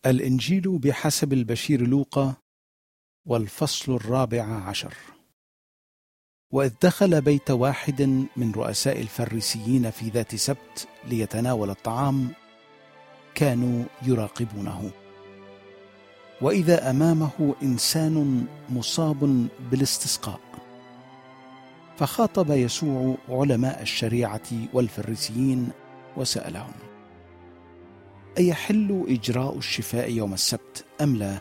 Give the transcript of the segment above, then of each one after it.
الإنجيل بحسب البشير لوقا، والفصل 14. وإذ دخل بيت واحد من رؤساء الفريسيين في ذات سبت ليتناول الطعام، كانوا يراقبونه، وإذا أمامه إنسان مصاب بالاستسقاء، فخاطب يسوع علماء الشريعة والفريسيين وسألهم: أيحل إجراء الشفاء يوم السبت أم لا؟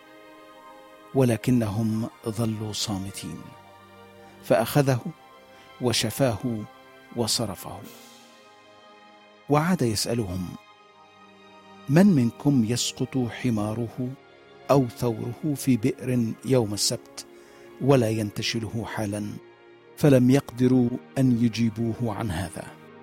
ولكنهم ظلوا صامتين. فأخذه وشفاه وصرفه. وعاد يسألهم: من منكم يسقط حماره أو ثوره في بئر يوم السبت ولا ينتشله حالا؟ فلم يقدروا أن يجيبوه عن هذا.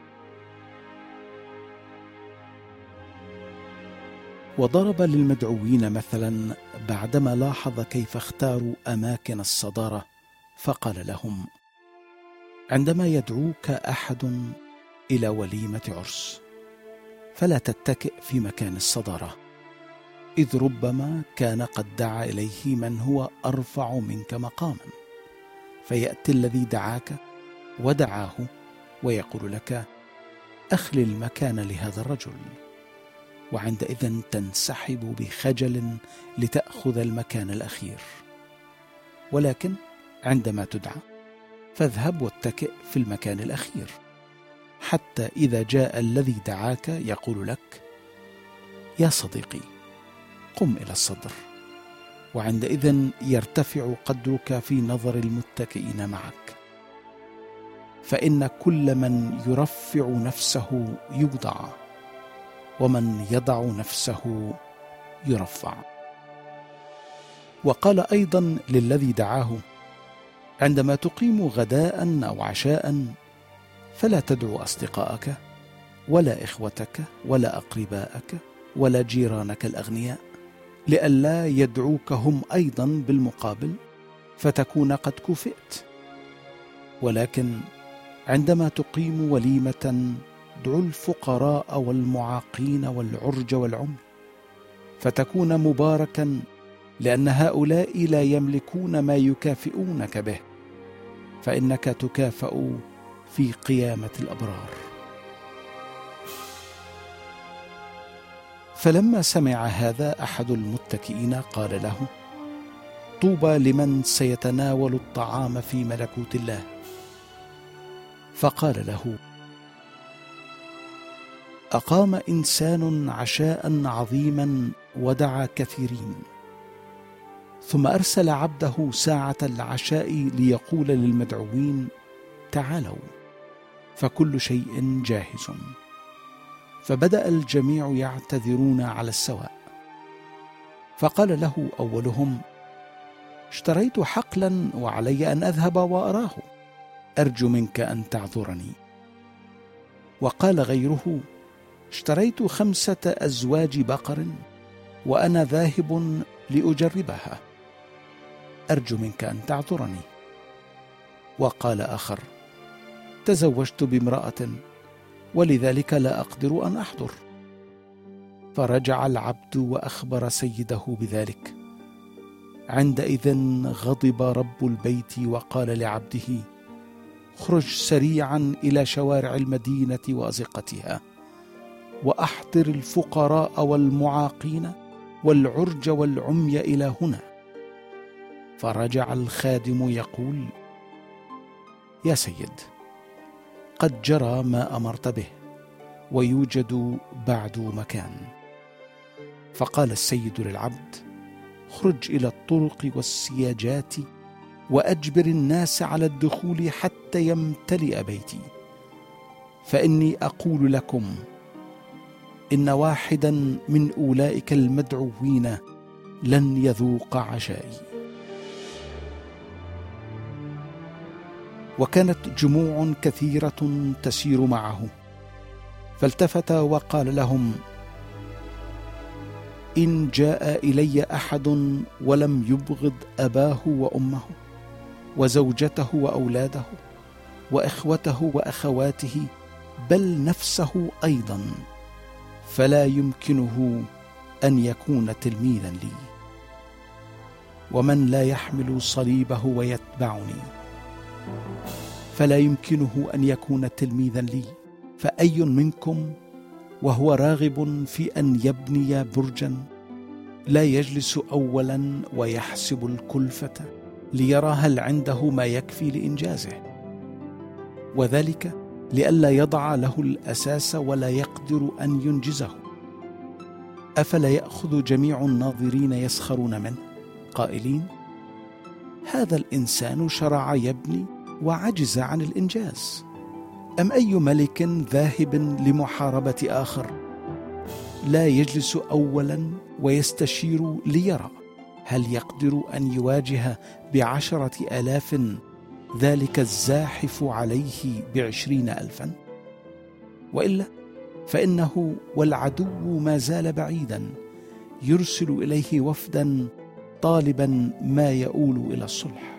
وضرب للمدعوين مثلا بعدما لاحظ كيف اختاروا أماكن الصدارة، فقال لهم: عندما يدعوك أحد إلى وليمة عرس، فلا تتكئ في مكان الصدارة، إذ ربما كان قد دعا إليه من هو أرفع منك مقاما، فيأتي الذي دعاك ودعاه ويقول لك: أخل المكان لهذا الرجل، وعندئذ تنسحب بخجل لتأخذ المكان الأخير. ولكن عندما تدعى، فاذهب واتكئ في المكان الأخير، حتى إذا جاء الذي دعاك يقول لك: يا صديقي، قم إلى الصدر، وعندئذ يرتفع قدرك في نظر المتكئين معك. فإن كل من يرفع نفسه يوضع، ومن يضع نفسه يرفع. وقال أيضا للذي دعاه: عندما تقيم غداء أو عشاء، فلا تدعو أصدقائك ولا إخوتك ولا أقرباءك ولا جيرانك الأغنياء، لئلا يدعوك هم أيضا بالمقابل فتكون قد كفئت. ولكن عندما تقيم وليمة، ادعوا الفقراء والمعاقين والعرج والعمي، فتكون مباركا، لأن هؤلاء لا يملكون ما يكافئونك به، فإنك تكافأ في قيامة الأبرار. فلما سمع هذا أحد المتكئين قال له: طوبى لمن سيتناول الطعام في ملكوت الله. فقال له: أقام إنسان عشاء عظيما ودعا كثيرين، ثم أرسل عبده ساعة العشاء ليقول للمدعوين: تعالوا، فكل شيء جاهز. فبدأ الجميع يعتذرون على السواء. فقال له أولهم: اشتريت حقلا وعلي أن أذهب وأراه، أرجو منك أن تعذرني. وقال غيره: اشتريت 5 أزواج بقر وأنا ذاهب لأجربها، أرجو منك أن تعذرني. وقال آخر: تزوجت بامرأة ولذلك لا أقدر أن أحضر. فرجع العبد وأخبر سيده بذلك. عندئذ غضب رب البيت وقال لعبده: اخرج سريعا إلى شوارع المدينة وأزقتها، وأحضر الفقراء والمعاقين والعرج والعمي إلى هنا. فرجع الخادم يقول: يا سيد، قد جرى ما أمرت به، ويوجد بعد مكان. فقال السيد للعبد: اخرج إلى الطرق والسياجات وأجبر الناس على الدخول حتى يمتلئ بيتي، فإني أقول لكم إن واحدا من أولئك المدعوين لن يذوق عشائي. وكانت جموع كثيرة تسير معه، فالتفت وقال لهم: إن جاء إلي أحد ولم يبغض أباه وأمه وزوجته وأولاده وإخوته وأخواته بل نفسه أيضا، فلا يمكنه أن يكون تلميذا لي. ومن لا يحمل صليبه ويتبعني فلا يمكنه أن يكون تلميذا لي. فأي منكم وهو راغب في أن يبني برجا لا يجلس أولا ويحسب الكلفة ليرى هل عنده ما يكفي لإنجازه، وذلك لئلا يضع له الأساس ولا يقدر أن ينجزه. أفلا يأخذ جميع الناظرين يسخرون منه قائلين: هذا الإنسان شرع يبني وعجز عن الإنجاز؟ أم أي ملك ذاهب لمحاربة آخر لا يجلس أولا ويستشير ليرى هل يقدر أن يواجه ب10,000 ذلك الزاحف عليه ب20,000؟ وإلا فإنه والعدو ما زال بعيدا يرسل إليه وفدا طالبا ما يؤول إلى الصلح.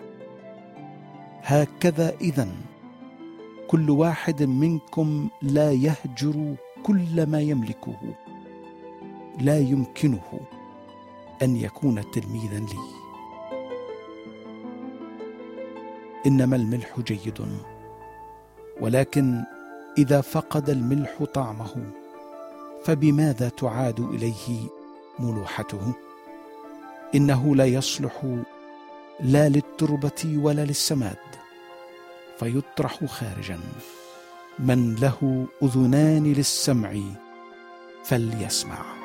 هكذا إذن كل واحد منكم لا يهجر كل ما يملكه لا يمكنه أن يكون تلميذا لي. إنما الملح جيد، ولكن إذا فقد الملح طعمه فبماذا تعاد إليه ملوحته؟ إنه لا يصلح لا للتربة ولا للسماد، فيطرح خارجا. من له أذنان للسمع فليسمع.